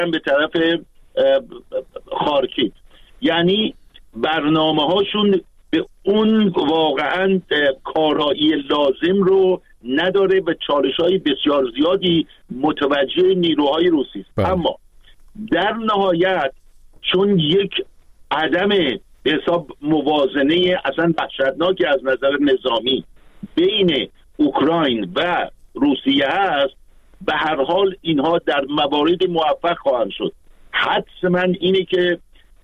به طرف خارکیف. یعنی برنامه هاشون به اون واقعا کارایی لازم رو نداره و چالش های بسیار زیادی متوجه نیروهای روسی است. اما در نهایت چون یک عدم به حساب موازنه اصلا وحشتناکی از نظر نظامی بین اوکراین و روسیه هست، به هر حال اینها در موارد موفق خواهند شد. حدس من اینه که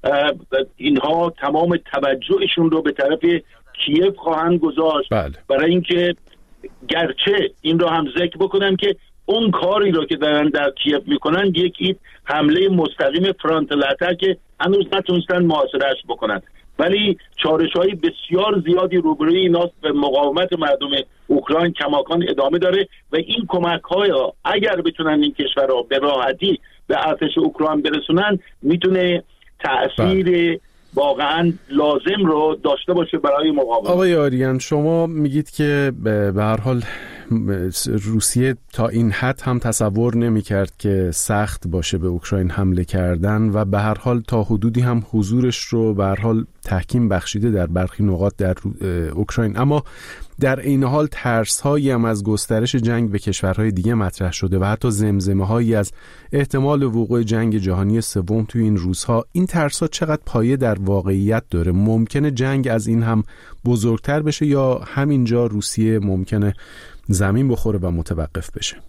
اینها تمام توجهشون رو به طرف کیف خواهند گذاشت. برای اینکه گرچه این رو هم ذکر بکنم که اون کاری رو که دارن در کیف میکنن یکی حمله مستقیم فرانتال اتک که هنوز نتونستن محاصرهش بکنن، ولی چالش‌های بسیار زیادی روبروی ایناست و مقاومت مردم اوکراین کماکان ادامه داره و این کمک‌ها اگر بتونن این کشورها به راحتی به ارتش اوکراین برسونن میتونه تأثیر واقعا لازم رو داشته باشه برای مقاومت. آقای آریان، شما میگید که به هر حال روسیه تا این حد هم تصور نمی‌کرد که سخت باشه به اوکراین حمله کردن و به هر حال تا حدودی هم حضورش رو به هر حال تحکیم بخشیده در برخی نقاط در اوکراین، اما در این حال ترس‌هایی هم از گسترش جنگ به کشورهای دیگه مطرح شده و حتی زمزمه‌هایی از احتمال وقوع جنگ جهانی سوم توی این روزها. این ترس‌ها چقدر پایه در واقعیت داره؟ ممکنه جنگ از این هم بزرگتر بشه یا همینجا روسیه ممکنه زمین بخوره و متوقف بشه؟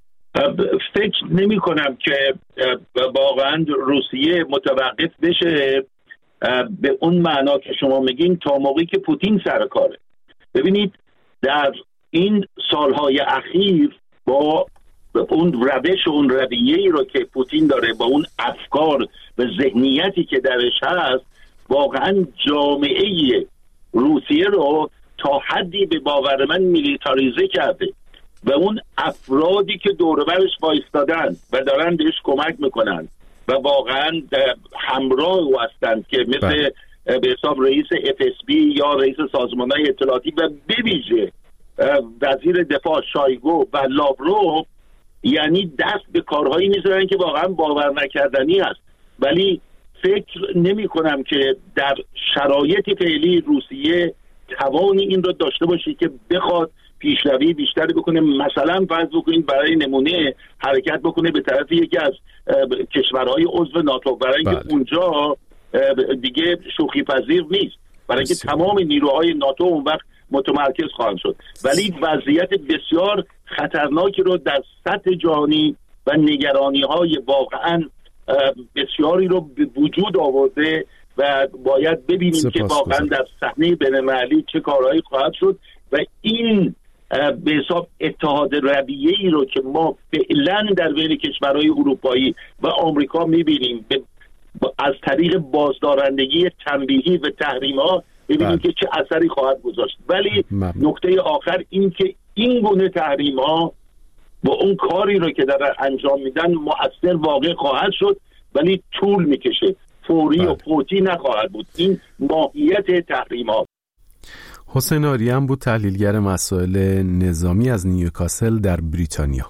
فکر نمی کنم که واقعا روسیه متوقف بشه به اون معنا که شما میگین تا موقعی که پوتین سر کاره. ببینید در این سالهای اخیر با اون روش و اون رویه‌ای رو که پوتین داره با اون افکار و ذهنیتی که درش هست واقعا جامعه روسیه رو تا حدی به باور من میلیتاریزه کرده و اون افرادی که دور برش وایستادن و دارن بهش کمک میکنن و واقعا همراه او هستند که مثل به حساب رئیس FSB یا رئیس سازمان‌های اطلاعاتی و به ویژه وزیر دفاع شایگو و لاوروف، یعنی دست به کارهایی میذارن که واقعا باور نکردنی است. ولی فکر نمی کنم که در شرایط فعلی روسیه توانی این رو داشته باشه که بخواد پیشروی بیشتری بکنه. مثلا فرض بکنید برای نمونه حرکت بکنه به طرف یکی از کشورهای عضو ناتو، برای اینکه اونجا دیگه شوخی پذیر نیست، برای اینکه تمام نیروهای ناتو اون وقت متمرکز خواهند شد. ولی وضعیت بسیار خطرناکی رو در سطح جهانی و نگرانی‌های واقعا بسیاری رو به وجود آورده و باید ببینیم که واقعا در صحنه بین‌المللی چه کارهایی خواهد شد و این به حساب اتحاد رویه‌ای رو که ما فعلا در بین کشورهای اروپایی و آمریکا می‌بینیم از طریق بازدارندگی تنبیهی و تحریم‌ها ببینیم که چه اثری خواهد گذاشت. ولی نکته آخر این که این گونه تحریم‌ها با اون کاری رو که دارن انجام میدن مؤثر واقع خواهد شد، ولی طول میکشه، فوری و فوتی نخواهد بود. این ماهیت تحریم‌ها. حسین آریان بود، تحلیلگر مسائل نظامی از نیوکاسل در بریتانیا.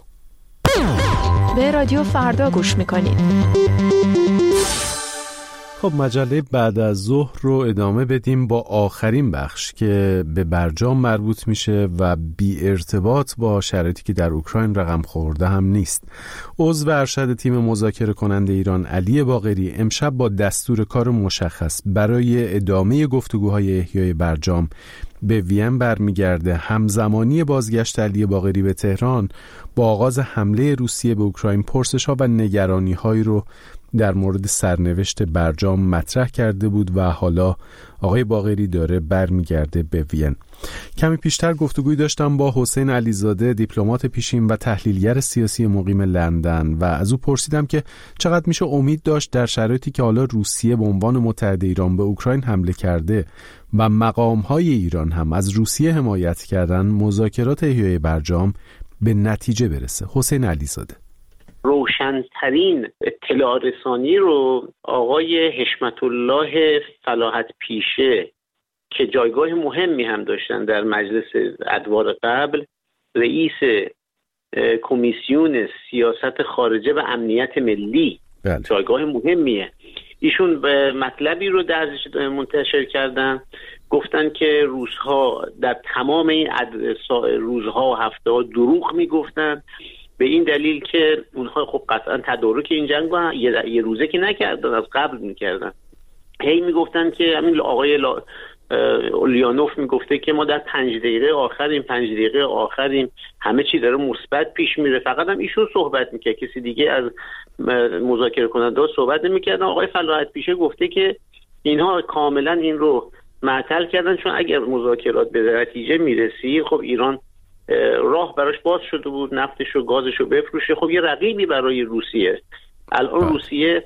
به رادیو فردا گوش میکنید. خب مجله بعد از ظهر رو ادامه بدیم با آخرین بخش که به برجام مربوط میشه و بی ارتباط با شرایطی که در اوکراین رقم خورده هم نیست. عضو ارشد تیم مذاکره کننده ایران علی باقری امشب با دستور کار مشخص برای ادامه گفتگوهای احیای برجام به وین برمیگرده. همزمانی بازگشت علی باقری به تهران با آغاز حمله روسیه به اوکراین پرسش‌ها و نگرانی‌هایی رو در مورد سرنوشت برجام مطرح کرده بود و حالا آقای باقری داره برمیگرده به وین. کمی پیشتر گفتگوی داشتم با حسین علیزاده، دیپلمات پیشین و تحلیلگر سیاسی مقیم لندن و از او پرسیدم که چقدر میشه امید داشت در شرایطی که حالا روسیه به عنوان متحد ایران به اوکراین حمله کرده و مقام‌های ایران هم از روسیه حمایت کردن مذاکرات احیای برجام به نتیجه برسه. حسین علیزاده: روشن‌ترین اطلاع رسانی رو آقای حشمت الله صلاحت پیشه که جایگاه مهمی هم داشتن در مجلس ادوار قبل، رئیس کمیسیون سیاست خارجه و امنیت ملی بله. جایگاه مهمیه. ایشون به مطلبی رو درش منتشر کردن، گفتن که روزها در تمام این روزها و هفته‌ها دروغ میگفتن، به این دلیل که اونها خب قطعا تدارک این جنگ رو یه روزه که نکردن، از قبل میکردن. هی میگفتن که همین آقای اولیانوف میگفته که ما در 5 دقیقه آخریم، همه چی داره مثبت پیش میره. فقط هم ایشون صحبت میکرد، کسی دیگه از مذاکره کننده ها صحبت نمیکردن. آقای فلاحت پیشه گفته که اینها کاملا این رو معطل کردن، چون اگر مذاکرات به نتیجه میرسید خب ایران راه براش باز شده بود نفتش و گازش رو بفروشه. خب یه رقیبی برای روسیه. الان روسیه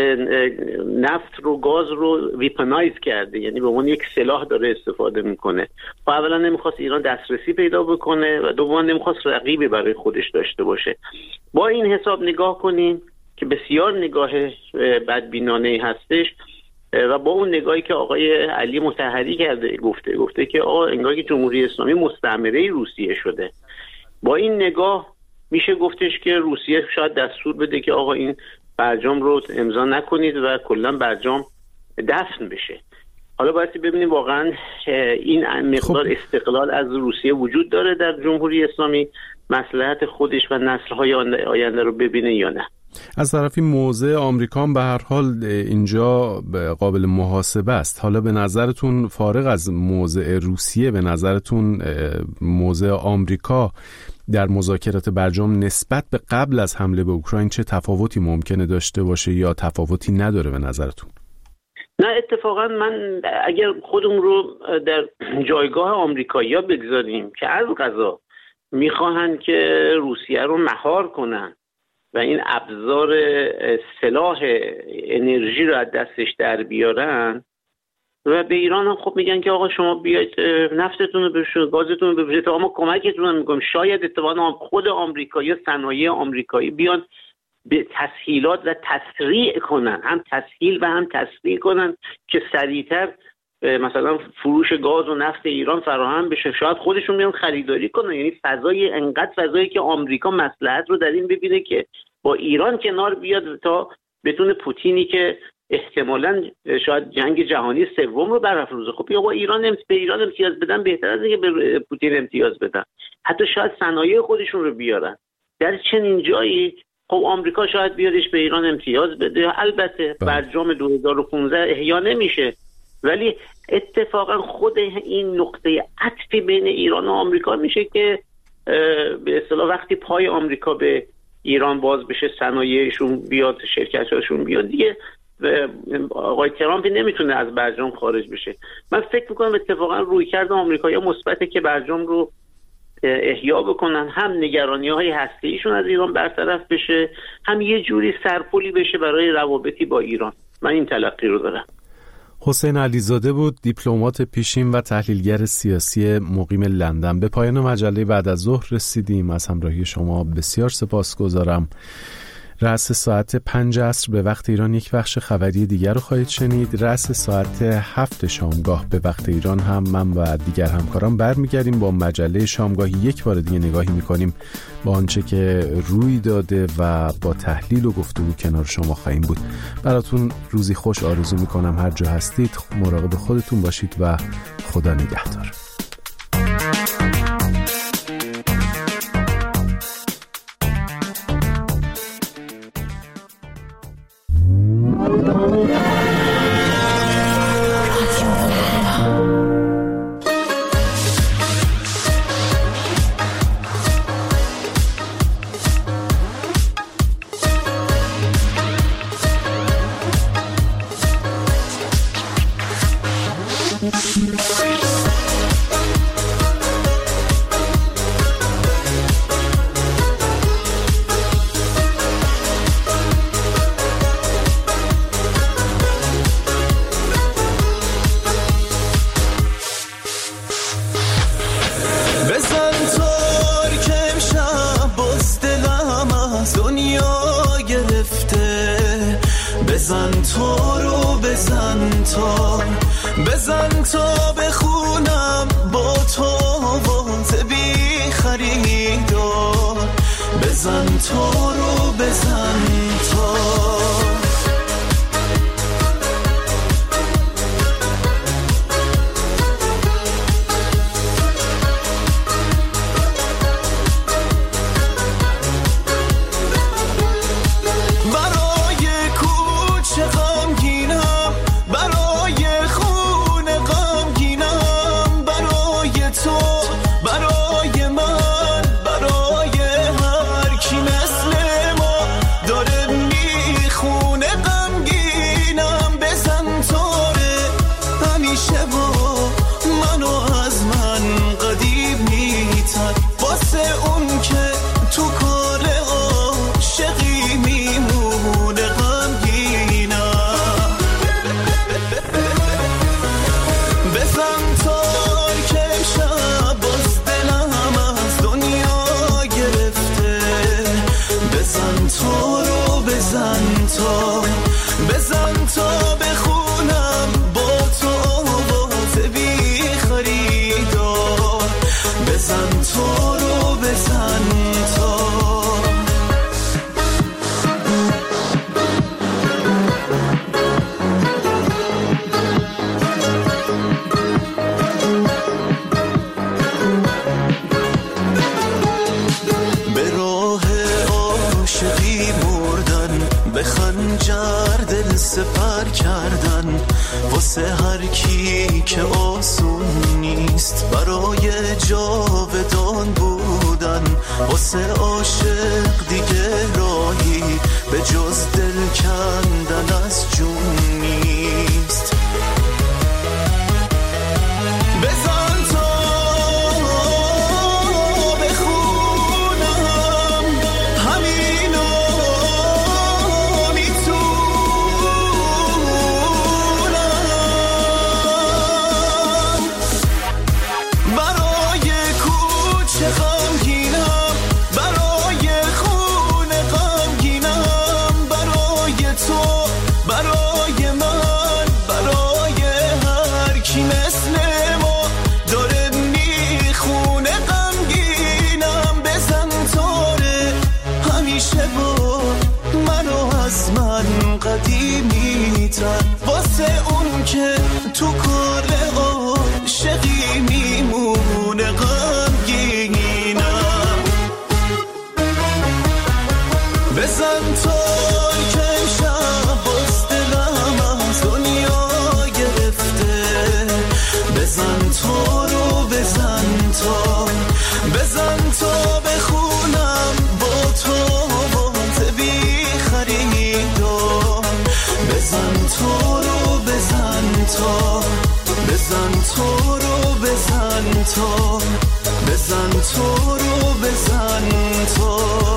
نفت رو گاز رو ویپنایز کرده، یعنی به عنوان یک سلاح داره استفاده میکنه. خب اولا نمیخواست ایران دسترسی پیدا بکنه و دوما نمیخواست رقیبی برای خودش داشته باشه. با این حساب نگاه کنیم که بسیار نگاه بدبینانه هستش و با اون نگاهی که آقای علی مطهری کرده گفته که انگار که جمهوری اسلامی مستعمره روسیه شده. با این نگاه میشه گفتش که روسیه شاید دستور بده که آقا این برجام رو امضا نکنید و کلا برجام دفن بشه. حالا باید ببینیم واقعا این مقدار استقلال از روسیه وجود داره در جمهوری اسلامی، مصلحت خودش و نسل‌های آینده رو ببینه یا نه. از طرفی موضع آمریکا به هر حال اینجا قابل محاسبه است. حالا به نظرتون فارغ از موضع روسیه، به نظرتون موضع آمریکا در مذاکرات برجام نسبت به قبل از حمله به اوکراین چه تفاوتی ممکنه داشته باشه یا تفاوتی نداره به نظرتون؟ نه اتفاقا من اگر خودم رو در جایگاه آمریکایی‌ها بگذاریم که از قضا میخواهن که روسیه رو مهار کنن و این ابزار سلاح انرژی رو از دستش در بیارن و به ایران هم خب میگن که آقا شما بیاید نفتتون رو بفروشید، گازتون رو بفروشید تا ما کمکتون رو میکنیم. شاید اتفاقا خود آمریکایی، صنایع آمریکایی بیان به تسهیلات و تسریع کنن، هم تسهیل و هم تسریع کنن که سریعتر مثلا فروش گاز و نفت ایران فراهم بشه. شاید خودشون بیان خریداری کنن. یعنی فضای انقدر فضایی که آمریکا مصلحت رو در این ببینه که با ایران کنار بیاد تا بتونه پوتینی که احتمالاً شاید جنگ جهانی سوم رو برافروزه. خب یا با ایران به ایران امتیاز بدن بهتر از اینکه به پوتین امتیاز بدن. حتی شاید صنایع خودشون رو بیارن. در چنین جایی خب آمریکا شاید بیادش به ایران امتیاز بده. البته برجام 2015 احیا نمیشه، ولی اتفاقا خود این نقطه عطفی بین ایران و آمریکا میشه که به اصطلاح وقتی پای آمریکا به ایران باز بشه، صنایعشون بیاد، شرکتاشون بیاد، دیگه آقای ترامپ نمیتونه از برجام خارج بشه. من فکر میکنم اتفاقا رویکرد آمریکایی‌ها مثبته که برجام رو احیا بکنن، هم نگرانی‌های هسته‌ایشون از ایران برطرف بشه، هم یه جوری سرپولی بشه برای روابطی با ایران. من این تلقی رو دارم. حسین علیزاده بود، دیپلمات پیشین و تحلیلگر سیاسی مقیم لندن. به پایان مجله بعد از ظهر رسیدیم. از همراهی شما بسیار سپاسگزارم. رأس ساعت 5 عصر به وقت ایران یک بخش خبری دیگر رو خواهید شنید. رأس ساعت 7 شامگاه به وقت ایران هم من و دیگر همکاران برمیگردیم با مجله شامگاهی. یک بار دیگه نگاهی میکنیم با آنچه که روی داده و با تحلیل و گفتگو کنار شما خواهیم بود. براتون روزی خوش آرزو میکنم. هر جا هستید مراقب خودتون باشید و خدا نگهدار. بزن تا بخونم با تو آواز بی خریدار. بزن تا رو بزن تا خنجر دل سپر کردن واسه هر کی که آسون نیست، برای جاودان بودن واسه عاشق دیگه راهی به جز دل کندن از جون نیست. بزن تا بخونم همینو میتونم، برای کوچه غمگینم، برای خونه غمگینم، برای تو، برای من، برای هر کی مثل ما داره میخونه غمگینم. بزن تاره همیشه با منو از من قدیمی تر، واسه اون که تو کار عاشقی میمونه غمگینم. بزن تار که شب باز دلم از دنیا گرفته، بزن تارو بزن تا، بزن تا بخونم با تو وانت بی خریدار. بزن تارو بزن تا، بزن تارو بزن تا، بزن تارو بزن تا.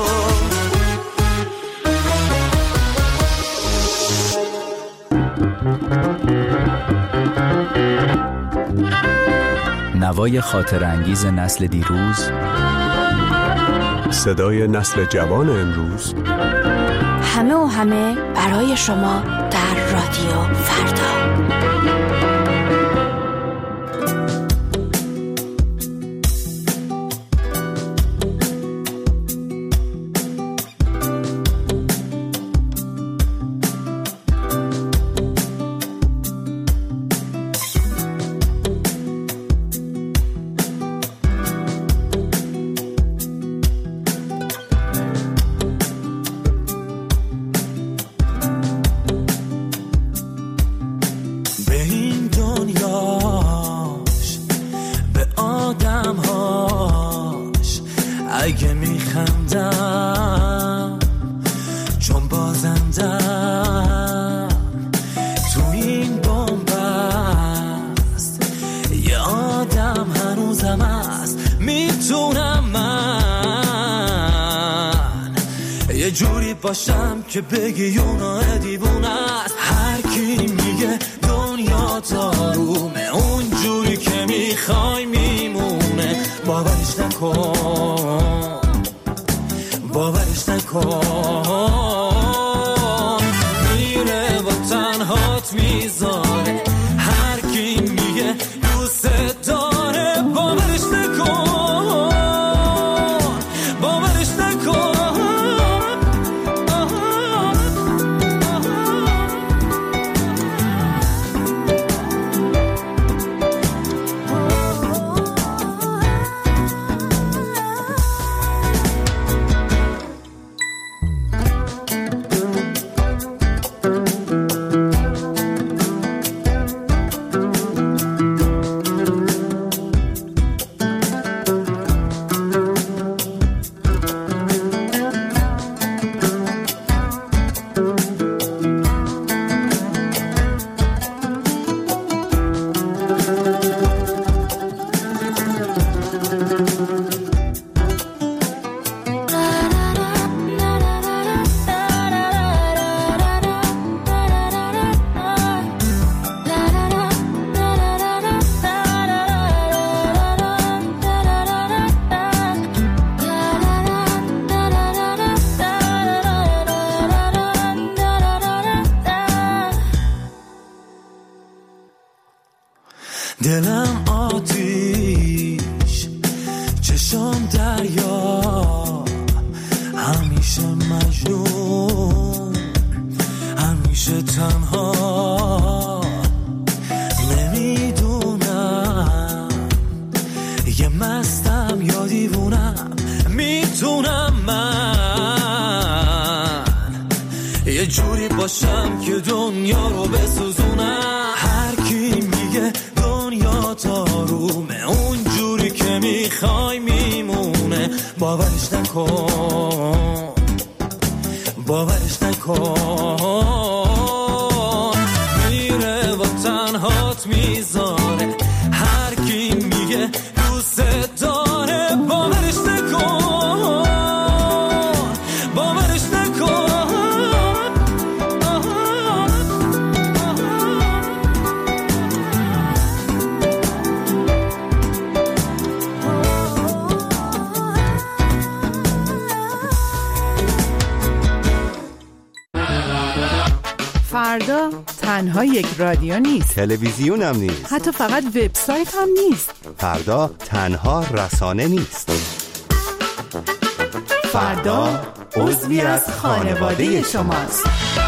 نوای خاطر انگیز نسل دیروز، صدای نسل جوان امروز، همه و همه برای شما در رادیو فردا. اگه میخندم چون بازندم تو این بنبست، یه آدم هنوزم هست میتونم من یه جوری باشم که بگی اونا دیوونه است. هر کی میگه دنیا دارومه اون جوری که میخوای میمونه، باورش نکن، باورش نکن، میره با تنهات میذاره. هر کی میگه دوست داره باورش نکن، باورش نکن. دلم آتیش، چشم دریا، همیشه مجنون، همیشه تنها. نمیدونم یه مستم یا دیوونم، میتونم من یه جوری باشم که دنیا رو بسوزونم. هر کی میگه دنیا تارومه اونجوری که میخوای میمونه، باورش نکن، باورش نکن. میره و تنهات میذاره، هر کی میگه دوست داره، باورش نکن، باورش نکن. فردا تنها یک رادیو نیست، تلویزیون هم نیست، حتی فقط وبسایت هم نیست. فردا تنها رسانه نیست. فردا عضوی از خانواده شماست.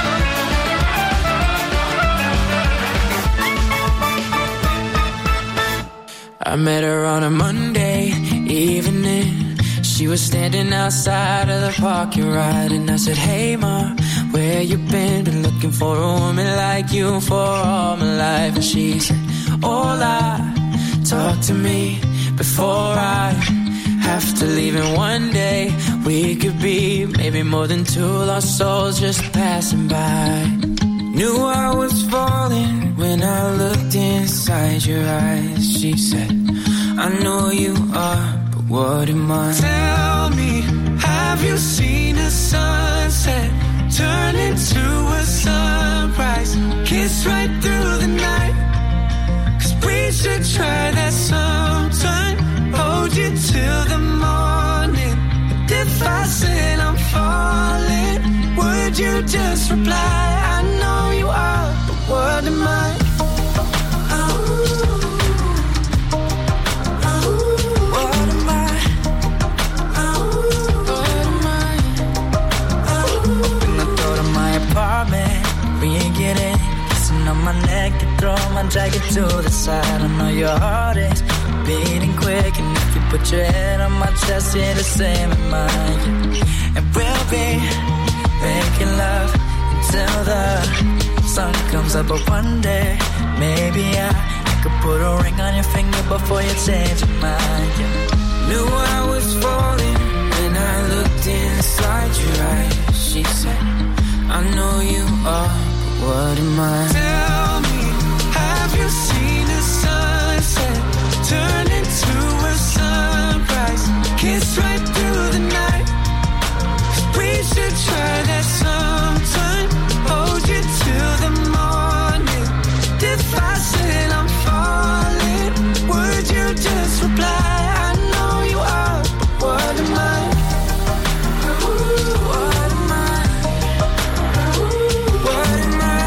I met her on a Monday evening. She was standing outside of the parking lot, and I said, hey ma, where you been? Been looking for a woman like you for all my life. And she said, hola, talk to me before I have to leave. And one day we could be maybe more than two lost souls just passing by. Knew I was falling when I looked inside your eyes. She said, I know you are, but what am I? Tell me, have you seen a sunset turn into a sunrise? Kiss right through the night, 'cause we should try that sometime. Hold you till the morning. But if I said I'm falling, would you just reply? I know you are, but what am I? On my neck, you throw my jacket to the side. I know your heart is beating quick, and if you put your head on my chest, you're the same as mine. And we'll be making love until the sun comes up. But one day, maybe I could put a ring on your finger before you change your mind. Knew I was falling when I looked inside your eyes. She said, I know you are. What am I? Tell me, have you seen a sunset turn into a sunrise? Kiss right through the night. We should try that sometime. Hold you till the morning. If I said I'm falling, would you just reply? I know you are, but what am I? What am I? What am I?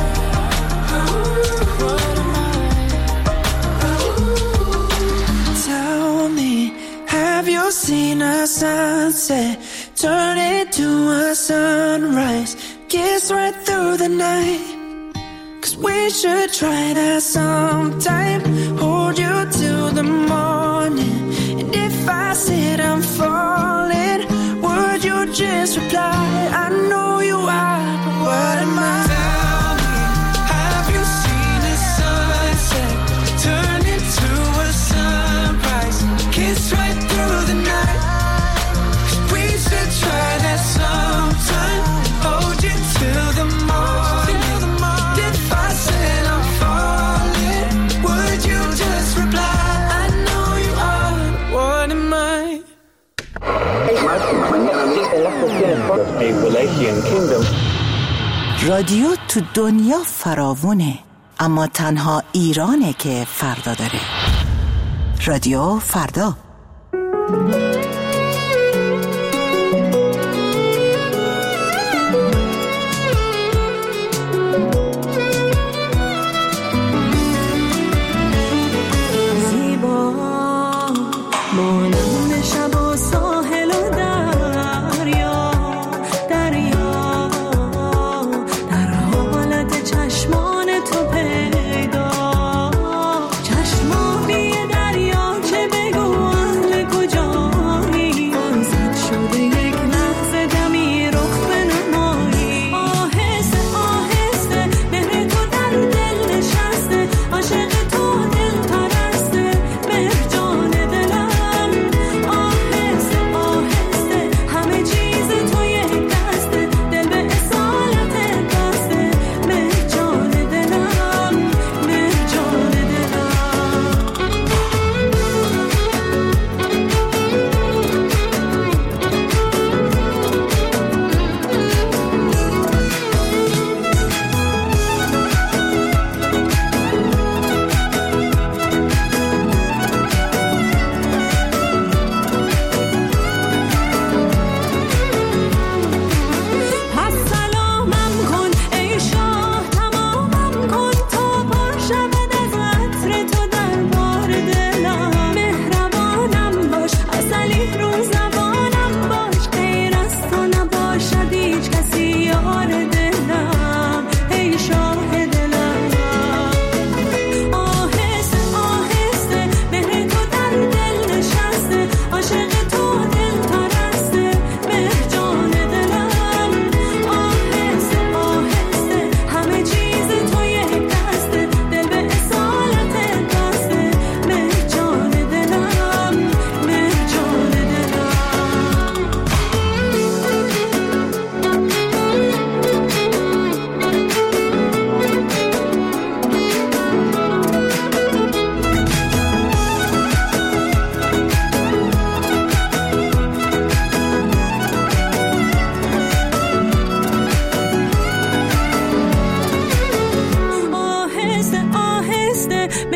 Seen a sunset turn into a sunrise, kiss right through the night, 'cause we should try that sometime. Hold you till the morning, and if I said I'm falling, would you just reply? I know you are, but what am I? Tell me, have you seen a sunset turn into a sunrise, kiss right through the night? We should try that sometime. Hold you till the morning. If I said I'm falling, would you just reply? I know you are. What am I? رادیو تو دنیا فراوونه، اما تنها ایرانه که فردا داره. رادیو فردا. چشمانی دریا چه بگو اهل کجا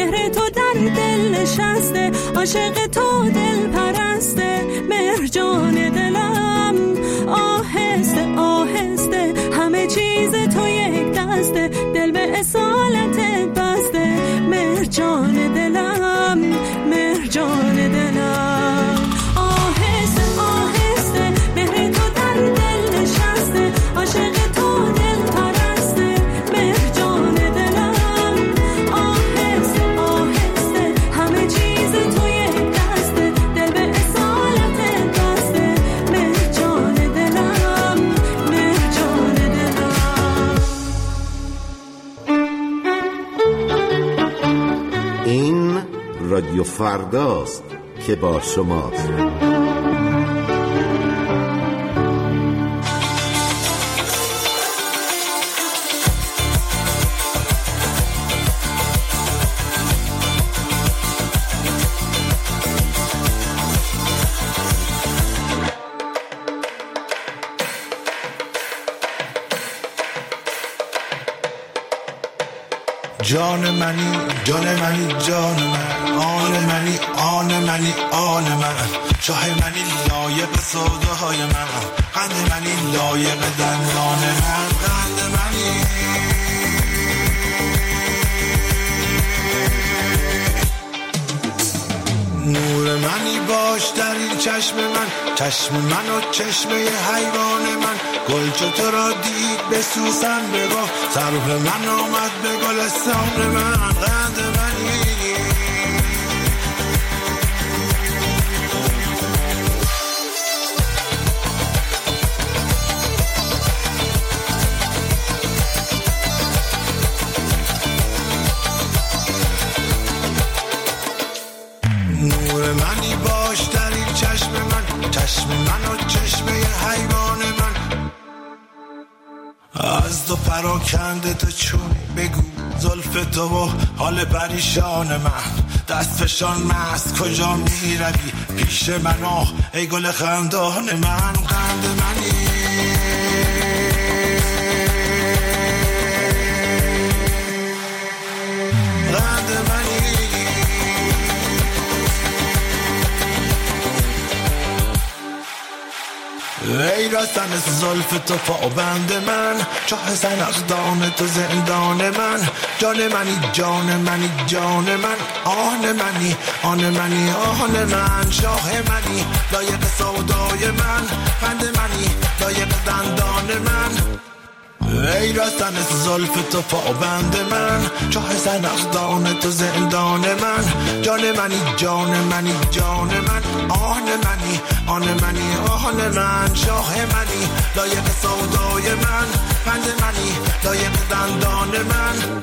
مهر تو در دل نشسته، عاشق تو دل پرسته، مهر جان دلم آهسته آهسته، همه چیز تو یک دسته، دل به اصالت بسته، مهر جان دلم، مهر جان دلم، آهسته آهسته، مهر تو در دل نشسته، عاشق تو دل پرسته، مهر جان دلم آهسته آهسته، همه چیز تو یک دسته، دل به اصالت بسته، مهر جان دلم، مهر جان دلم. این رادیو فرداست که با شماست. جان منی جان منی جان من، آن منی آن منی آن من، شاه منی لایق سوداهای من، قند منی لایق دندان من، قند منی نور منی باش در این چشم من، چشم من و چشمه حیوان من، گل چو تو را دید به سوسن بگاه، سرو من آمد به گلستان من، قند منی نور منی باش در این چشم من، چشم من و چشمه حیوان من، از تو پراکنده تو چون بگو زلف تو و حال پریشان من، دست فشان مست کجا می روی پیش من آه ای گل خندان من، قند منی قند منی ای رستن زلف تو پابند من، چاه زنخدان تو زندان من، جان منی جان منی جان من، آن منی آن منی آن من، شاه منی لایق سودای من، قند منی لایق دندان من، ای رستن زلف تو پابند من، چاه زنخدان تو زندان من، جان منی جان منی جان من، آن منی آن منی آن من، شاه منی لایق سودای من، قند منی لایق دندان من.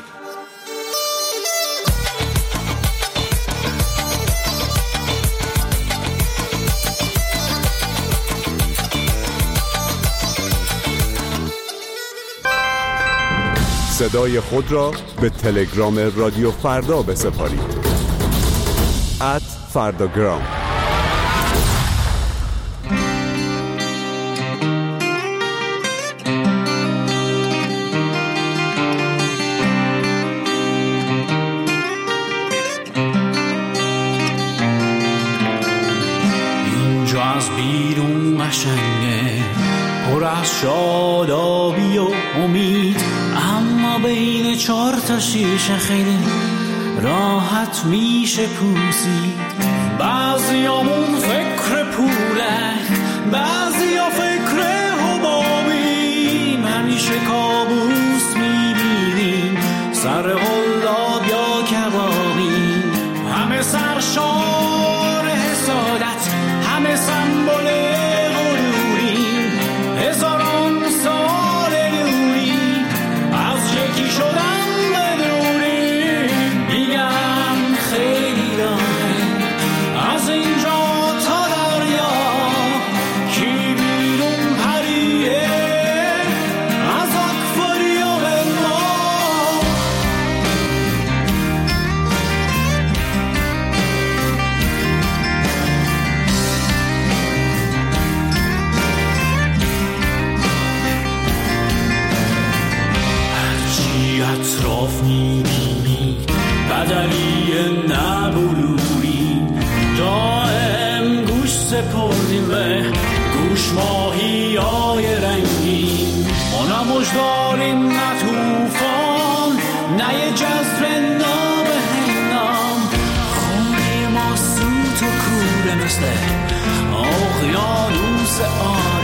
صدای خود را به تلگرام رادیو فردا بسپارید. @فرداگرام. اینجا از بیرون قشنگه، پر از شادابی و امید، اما بین 4 تا شیشه خیلی راحت میشه پوسید. بعضیامون فکر پوله، بعضیا فکر حبابیم، همیشه کابوس میبینیم، سر قلاب یا کبابیم، همه سرشار حسادت، همه سمبل غروریم، هزاران سال دوری از یکی شدن بدونیم، میگم خیلی راهه از اینجا تا دریا، کی بیرون پریه از اکواریوم ما. هرچی اطراف میبینی بدلی جزر ناب هنگام خونه ما سوت و کوره مثل اقیانوس